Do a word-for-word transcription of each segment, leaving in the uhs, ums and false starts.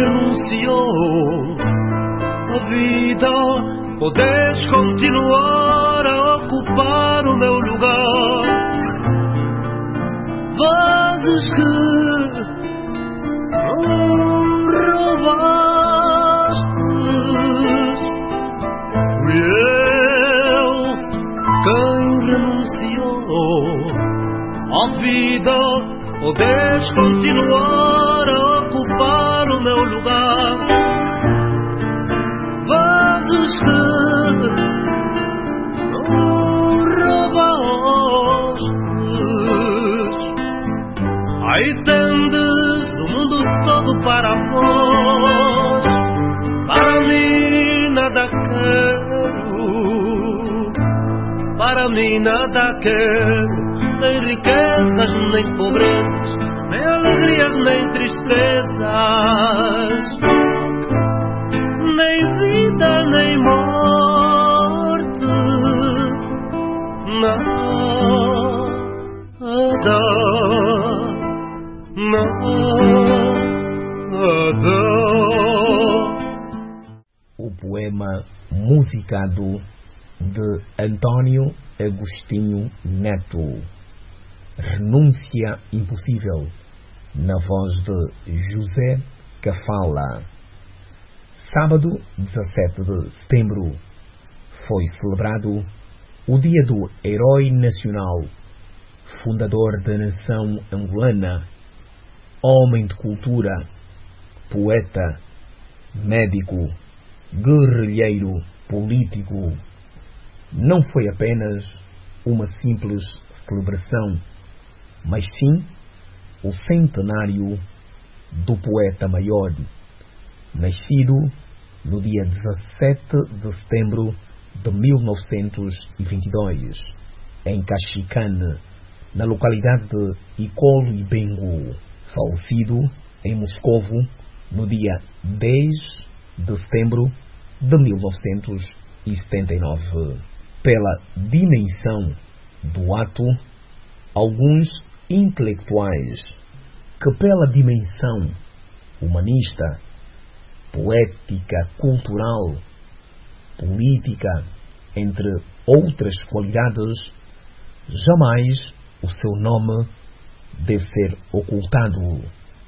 renunciou a vida, podes continuar a ocupar o meu lugar. Vozes que não roubaste, fui eu quem renunciou à vida, podes continuar a ocupar o meu lugar. Vozes que não roubaste, aí tendes o mundo todo para vós. Para mim nada quero, para mim nada quero, nem riquezas, nem pobrezas, nem alegrias, nem tristezas, nem vida, nem morte, nada, nada. O poema musicado de António Agostinho Neto, Renúncia Impossível, na voz de José Cafala. Sábado, dezassete de setembro, foi celebrado o Dia do Herói Nacional, fundador da nação angolana, homem de cultura, poeta, médico, guerrilheiro, político. Não foi apenas uma simples celebração, mas sim o centenário do poeta maior, nascido no dia dezassete de setembro de mil novecentos e vinte e dois, em Caxicane, na localidade de Icolo-Ibengu, falecido em Moscovo no dia dez de setembro de mil novecentos e setenta e nove. Pela dimensão do ato, alguns intelectuais que pela dimensão humanista, poética, cultural, política, entre outras qualidades, jamais o seu nome deve ser ocultado,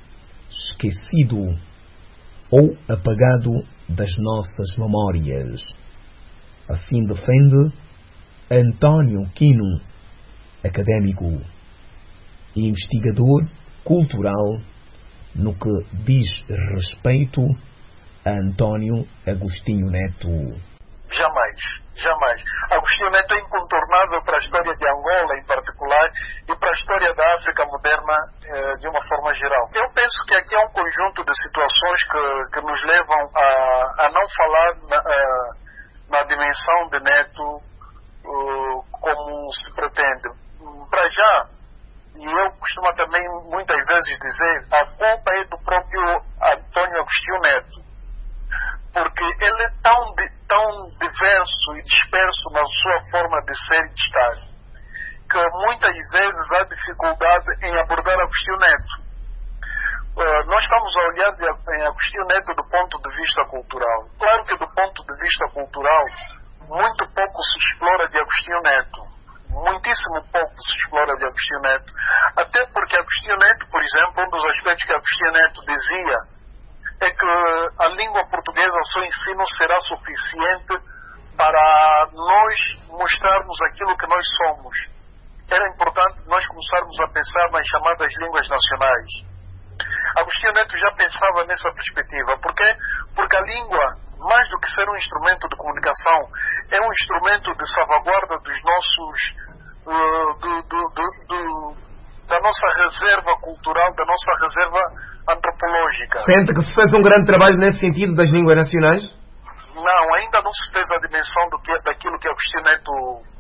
esquecido ou apagado das nossas memórias. Assim defende António Quino, académico e investigador cultural, no que diz respeito a António Agostinho Neto. Jamais, jamais. Agostinho Neto é incontornável para a história de Angola em particular e para a história da África moderna eh, de uma forma geral. Eu penso que aqui há um conjunto de situações que, que nos levam a, a não falar na, a, na dimensão de Neto uh, como se pretende. Para já, e eu costumo também muitas vezes dizer, a culpa é do próprio António Agostinho Neto, porque ele é tão, tão diverso e disperso na sua forma de ser e de estar, que muitas vezes há dificuldade em abordar Agostinho Neto. Uh, nós estamos a olhar de, em Agostinho Neto do ponto de vista cultural. Claro que do ponto de vista cultural, muito pouco se explora de Agostinho Neto. Muitíssimo pouco se explora de Agostinho Neto. Até porque Agostinho Neto, por exemplo, um dos aspectos que Agostinho Neto dizia é que a língua portuguesa só em si não será suficiente para nós mostrarmos aquilo que nós somos. Era importante nós começarmos a pensar nas chamadas línguas nacionais. Agostinho Neto já pensava nessa perspectiva. Por quê? Porque a língua, mais do que ser um instrumento de comunicação, é um instrumento de salvaguarda dos nossos, uh, do, do, do, do, da nossa reserva cultural, da nossa reserva antropológica. Sente que se fez um grande trabalho nesse sentido das línguas nacionais? Não, ainda não se fez a dimensão do que, daquilo que Agostinho Neto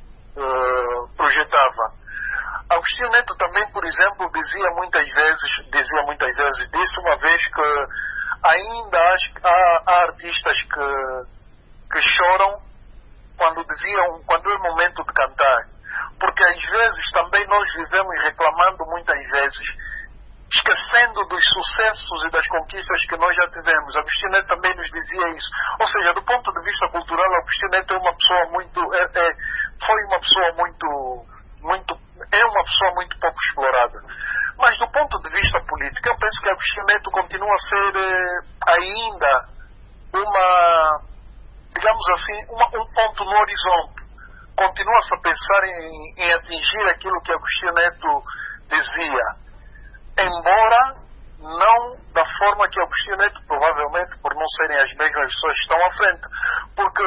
uh, projetava. Agostinho Neto também, por exemplo, dizia muitas vezes, dizia muitas vezes, disse uma vez que ainda há, há artistas que, que choram quando deviam, quando é momento de cantar. Porque às vezes também nós vivemos reclamando muitas vezes esquecendo dos sucessos e das conquistas que nós já tivemos. Agostinho Neto também nos dizia isso. Ou seja, do ponto de vista cultural, Agostinho Neto é uma pessoa muito, é, é, foi uma pessoa muito, muito, é uma pessoa muito pouco explorada. Mas do ponto de vista político, eu penso que Agostinho Neto continua a ser eh, ainda uma, digamos assim, uma, um ponto no horizonte. Continua-se a pensar em, em atingir aquilo que Agostinho Neto dizia, embora não da forma que Agostinho Neto, provavelmente por não serem as mesmas pessoas que estão à frente. Porque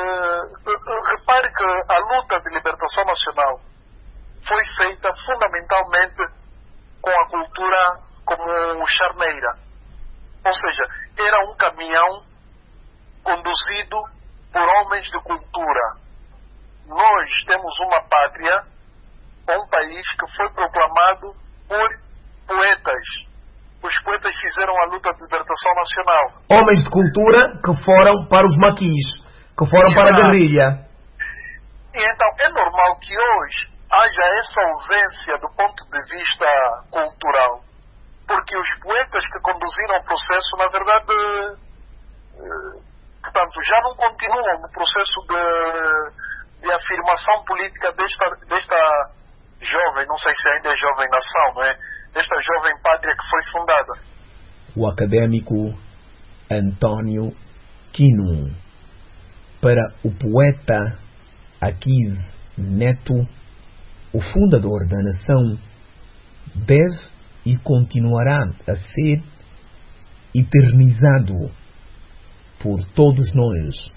repare que a luta de libertação nacional foi feita fundamentalmente com a cultura como charneira. Ou seja, era um caminhão conduzido por homens de cultura. Nós temos uma pátria, um país que foi proclamado por poetas. Os poetas fizeram a luta de libertação nacional. Homens de cultura que foram para os maquis, que foram para a guerrilha. E então é normal que hoje haja essa ausência do ponto de vista cultural, porque os poetas que conduziram o processo, na verdade, portanto, já não continuam no processo de, de afirmação política desta, desta jovem, não sei se ainda é jovem nação, não é? Desta jovem pátria que foi fundada. O académico António Quino. Para o poeta Aquiles Neto, o fundador da nação deve e continuará a ser eternizado por todos nós.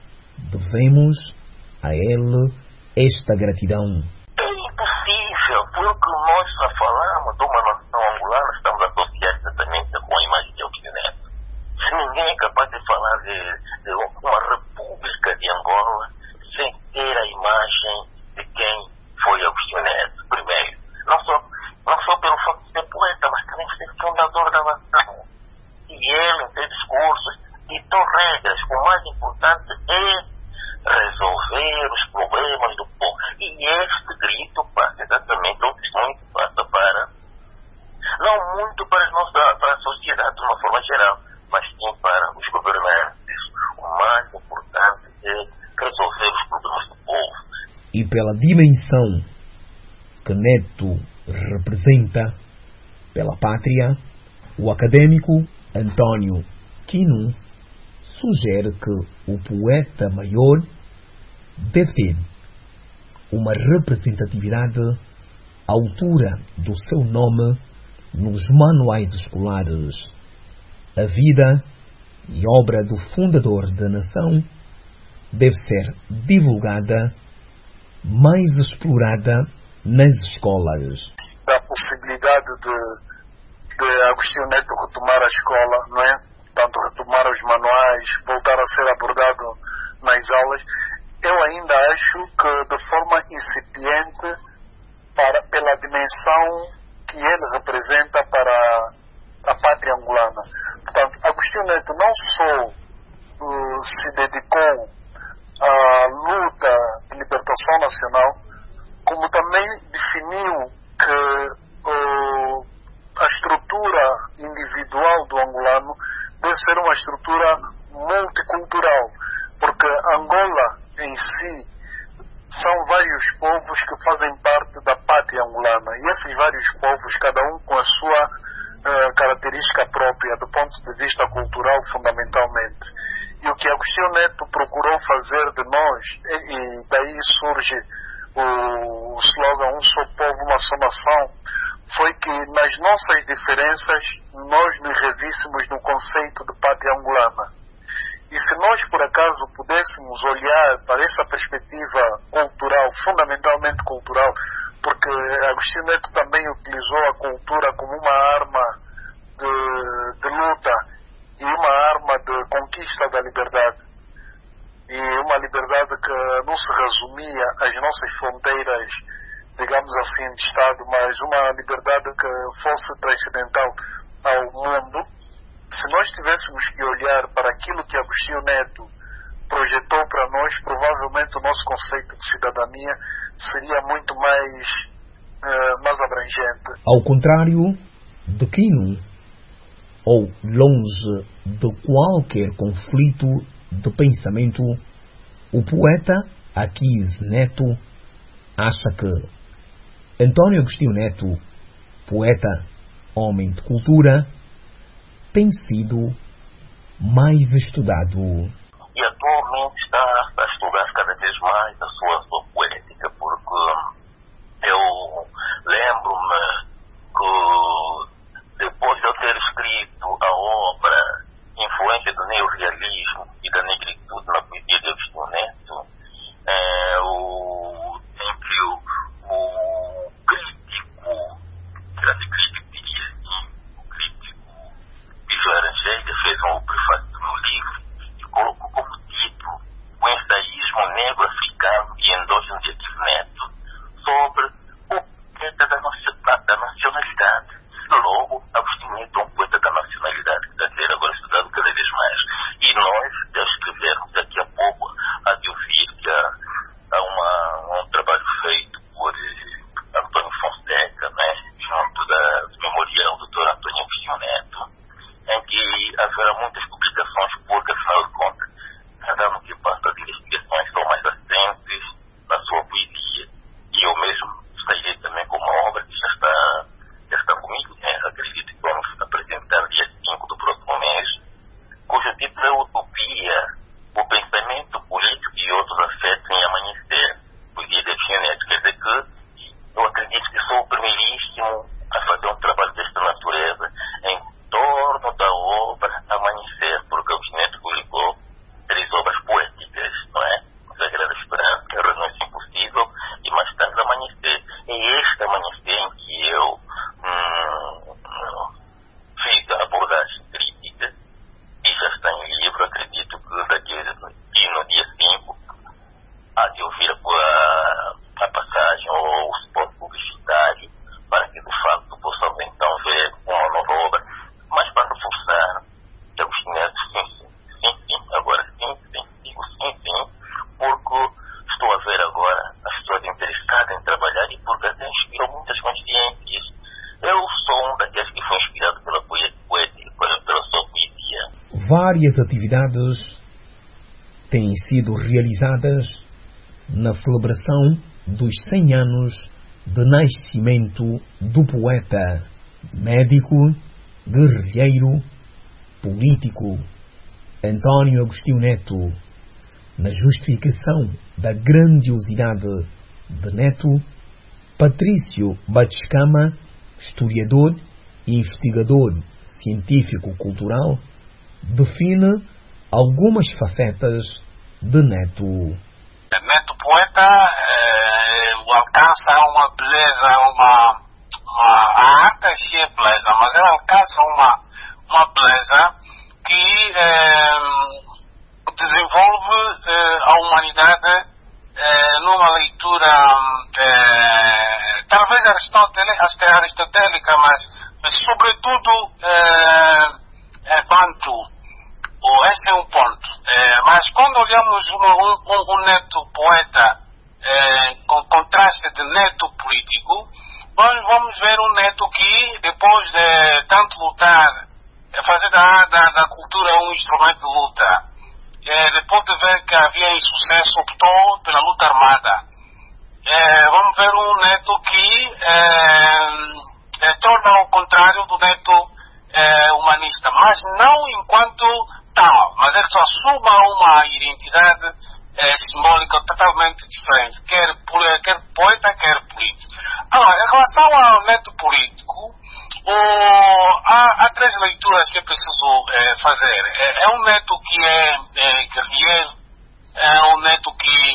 Devemos a ele esta gratidão. É impossível, porque nós só falamos de uma nação angolana, estamos associados exatamente com a imagem de Aquiles Neto. Se ninguém é capaz de falar de, de uma república de Angola sem ter a imagem de quem foi Aquiles Neto, primeiro. Não só, não só pelo fato de ser poeta, mas também de ser fundador da nação. E ele, em seus discursos, ditou regras. O mais importante é resolver os problemas do povo. E este grito passa exatamente, o testemunho passa para, não muito para, a nossa, para a sociedade de uma forma geral, mas sim para os governantes. O mais importante é resolver os problemas do povo. E pela dimensão que Neto representa pela pátria, o académico António Quino sugere que o poeta maior deve ter uma representatividade à altura do seu nome nos manuais escolares. A vida e obra do fundador da nação deve ser divulgada, mais explorada nas escolas. A possibilidade de, de Agostinho Neto retomar a escola, não é? Tanto retomar os manuais, voltar a ser abordado nas aulas, eu ainda acho que de forma incipiente para, pela dimensão que ele representa para a pátria angolana. Portanto, Agostinho Neto não só uh, se dedicou à luta de libertação nacional, como também definiu que uh, a estrutura individual do angolano deve ser uma estrutura multicultural, porque Angola em si são vários povos que fazem parte da pátria angolana, e esses vários povos, cada um com a sua uh, característica própria do ponto de vista cultural, fundamentalmente. E o que Agostinho Neto procurou fazer de nós, e, e daí surge o, o slogan "Um só povo, uma só nação", foi que nas nossas diferenças nós nos revíssemos no conceito de pátria angolana. E se nós por acaso pudéssemos olhar para essa perspectiva cultural, fundamentalmente cultural, porque Agostinho Neto também utilizou a cultura como uma arma de, de luta e uma arma de conquista da liberdade. E uma liberdade que não se resumia às nossas fronteiras, digamos assim, de Estado, mas uma liberdade que fosse transcendental ao mundo. Se nós tivéssemos que olhar para aquilo que Agostinho Neto projetou para nós, provavelmente o nosso conceito de cidadania seria muito mais, uh, mais abrangente. Ao contrário de quem ou longe de qualquer conflito de pensamento, o poeta Aquiles Neto acha que Antônio Agostinho Neto, poeta, homem de cultura, tem sido mais estudado. E atualmente está a estudar cada vez mais a sua, sua poética, porque eu lembro-me que depois de eu ter escrito a obra Influência do Neorrealismo e da Negritude na poesia de Agostinho Neto, é, o, em que o, o crítico, grande crítico, diria assim, o crítico Bicho Laranjeira fez um prefácio no livro e colocou como título o ensaísmo negro africano e endógeno de Agostinho Neto sobre o poeta da, da nacionalidade. Logo, Agostinho Neto é um poeta da nacionalidade que está a ser agora estudado cada vez mais. E nós, ao escrevermos daqui a pouco, há de ouvir que há, há uma, um trabalho feito por eh, Antônio Fonseca, né, junto da, do memorial do doutor Antônio Agostinho Neto, em que haverá muitas publicações, porque, afinal de contas, cada ano que passa as investigações são mais assentes na sua poesia. E eu mesmo sairei também com uma obra que já está, já está comigo, né? Acredito que vamos apresentar dia cinco do próximo mês, cujo título é Utopia, o pensamento político e outros afetos em amanhecer, poesia de Agostinho Neto. Quer dizer que eu acredito que sou o primeiríssimo a fazer um trabalho desta natureza em torno da obra Amanhecer, porque Agostinho Neto publicou três obras poéticas, não é? Sagrada Esperança, A Renúncia Impossível e mais tarde Amanhecer. E este Amanhecer em que eu hum, fiz a abordagem crítica e já está em livro, acredito que daqui e no dia cinco há de ouvir a, a passagem ou o spot publicitário para que de facto possamos então ver uma nova obra, mas para reforçar que Agostinho Neto, sim, sim, sim, sim, agora sim, sim, digo sim, sim, porque estou a ver agora as pessoas interessadas em trabalhar e porque até inspirou muitas consciências. Eu sou um daqueles que foi inspirado pela poesia, pela, pela sua poesia. Várias atividades têm sido realizadas na celebração dos cem anos de nascimento do poeta, médico, guerrilheiro, político Antônio Agostinho Neto. Na justificação da grandiosidade de Neto, Patrício Batiscama, historiador e investigador científico-cultural, define algumas facetas de Neto. Neto poeta é, alcança uma beleza, uma, uma a arte em si é beleza, mas ela alcança uma, uma beleza que é, desenvolve é, a humanidade é, numa leitura é, talvez aristotélica, mas, mas sobretudo é, é Bantu. Esse é um ponto. É, mas quando olhamos um, um, um Neto poeta é, com contraste de Neto político, nós vamos ver um Neto que, depois de tanto lutar, fazer da, da, da cultura um instrumento de luta, é, depois de ver que havia insucesso, optou pela luta armada. É, vamos ver um Neto que é, é, torna ao contrário do Neto é, humanista, mas não enquanto tal, mas ele assuma uma identidade é, simbólica totalmente diferente, quer, quer poeta, quer político. Agora, em relação ao Neto político, o, há, há três leituras que é preciso é, fazer. É, é um Neto que é, é guerrilheiro, é um Neto que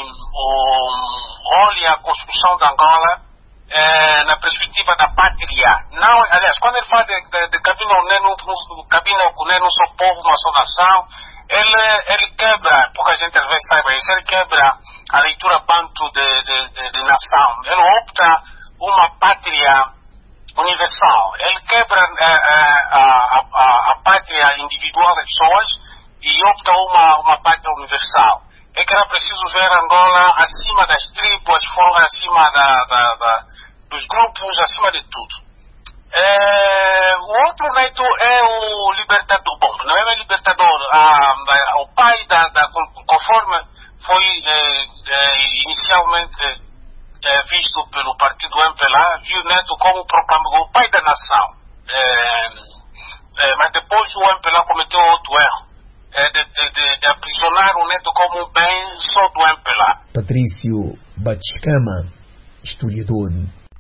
o, olha a construção da Angola É, na perspectiva da pátria. Não, aliás, quando ele fala de, de, de cabina uné, não só povo, uma só nação, ele, ele quebra, pouca gente às vezes saiba isso, ele quebra a leitura banto de, de, de, de nação. Ele opta uma pátria universal. Ele quebra a, a, a, a pátria individual das pessoas e opta uma, uma pátria universal. É que era preciso ver Angola acima das tribos, acima da, da, da, dos grupos, acima de tudo. É, o outro neto é o libertador, bom, não é o libertador, a, a, o pai da, da conforme foi é, é, inicialmente é, visto pelo partido M P L A, viu o neto como proclamou o pai da nação, é, é, mas depois o M P L A cometeu outro erro, é, de, de, de, de aprisionar o neto como bem só do M P L A. Patrício Batiscama, historiador.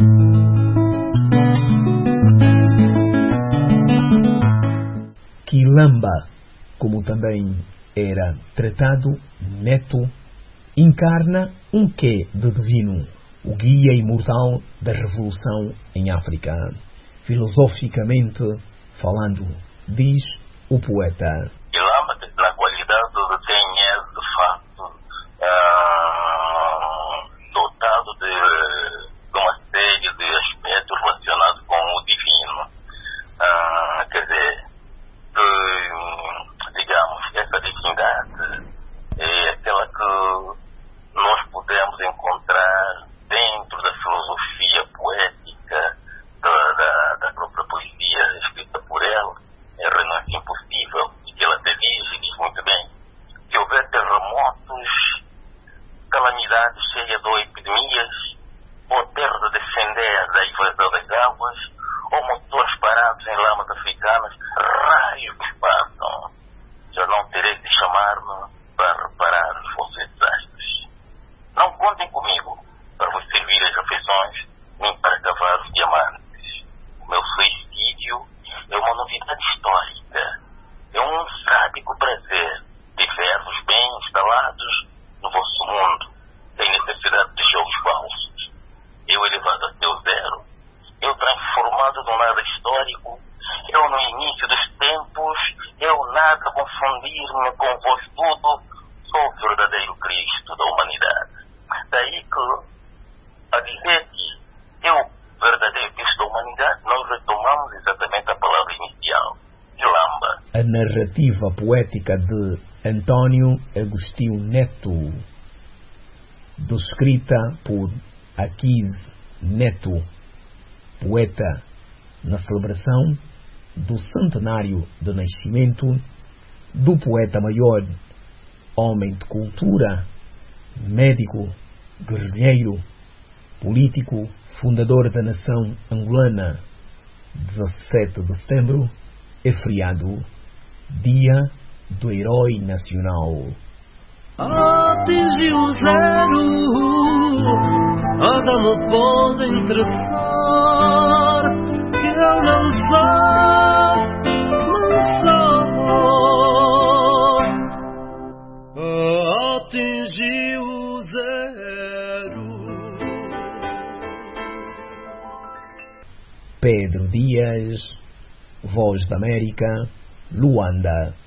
Quilamba, como também era tratado, neto, encarna um quê de divino, o guia imortal da revolução em África. Filosoficamente falando, diz o poeta. Quilamba, na qualidade de quem é, de facto, uh, dotado de, de uma série de aspectos relacionados com o divino. Uh, quer dizer, que, digamos, essa divindade é aquela que nós podemos encontrar dentro da filosofia poética da, da, da própria poesia escrita por ela. É renascer impossível, e que ela até diz, e diz muito bem, que houver terremotos, calamidades cheias de epidemias, ou terra de defender da invasão das águas, ou motores parados em lamas africanas, raios que passam, já não terei de chamar-me para reparar os vossos desastres. Não contem comigo para vos servir as refeições, nem para cavar os diamantes. O meu suicídio é uma novidade histórica, é um sádico prazer de ver-vos bem instalados no vosso mundo, sem necessidade de jogos falsos. Eu elevado até o zero, eu transformado num nada histórico, eu no início dos tempos, eu nada confundir-me com vós tudo, sou o verdadeiro Cristo da humanidade. Daí que, a dizer que eu, verdadeiro Cristo da humanidade, nós retomamos exatamente a palavra inicial, Quilamba. A narrativa poética de António Agostinho Neto, descrita por Aquiles Neto, poeta, na celebração do centenário de nascimento do poeta maior, homem de cultura, médico, guerrilheiro, político, fundador da nação angolana. Dezessete de setembro é feriado, dia do herói nacional. Atingiu zero, nada me pode interessar, que eu não sei, não sei. Atingiu zero. Pedro Dias, Voz da América, Luanda.